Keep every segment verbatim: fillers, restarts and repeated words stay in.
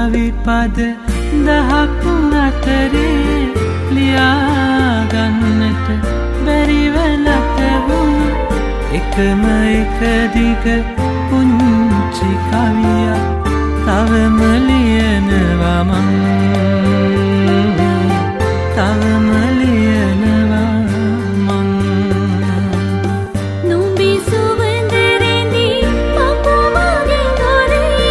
කවි පද දහක් අතරේ ලියාගන්නට බැරිව නැතවුණු එකම එක දිග පුංචි කවියක් තවම ලියනවා මං තවම ලියනවා මං නුඹි සුවඳ රැඳි පපුමගේ දොරේ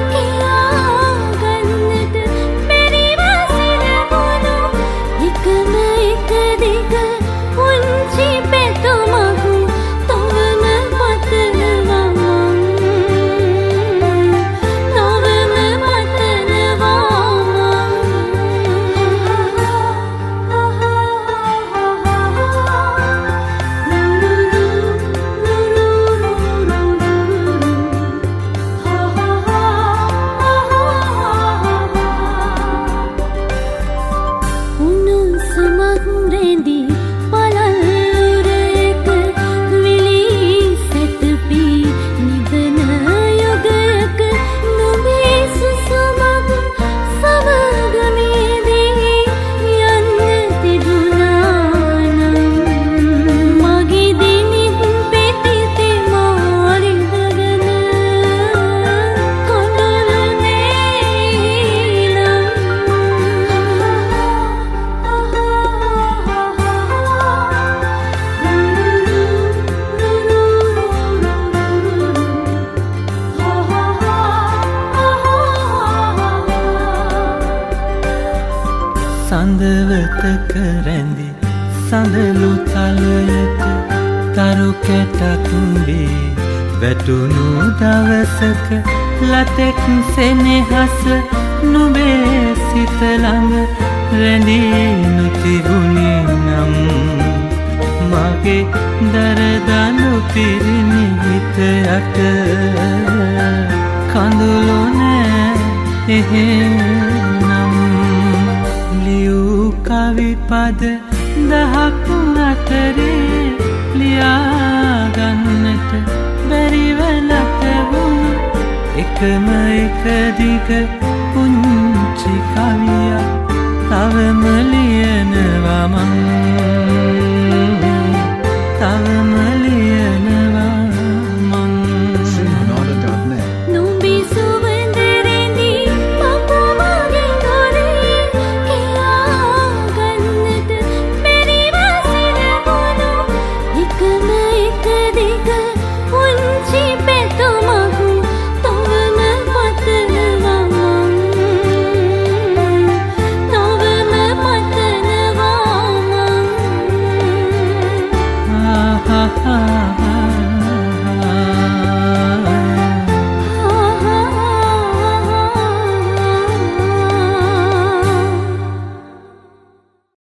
කියාගන්නට බැරිව සිරවුණු එකම එක දිග පුංචි පැතුමක් තවම පතනවා මං තවම පතනවා උණුසුමක් රැඳි පළල්ලුරයක විලී සැතපී නිවන යුගයක නුඹේ සුසුමක් සමග මිදී යන්න තිබුණා නම් මගේ දිනිත් පෙතිති මාරිඳගෙන කඳුළු නේනම් සඳවතක රැඳි සඳලු තලයට තරු කැටක් වේ වැටුණු දවසක ලතෙක් සෙනෙහස නුඹේ සිත ළඟ රැඳී නොතිබුණි නම් මගේ දරදඬු පිරිණි හිත යට කඳුළු නෑ එහෙනම් ලියූ කවි පද දහක් අතරේ ලියාගන්නට බැරිව නැතවුණු එකම එක දිග පුංචි කවියක් තවම ලියනවා මං තවම ලියනවා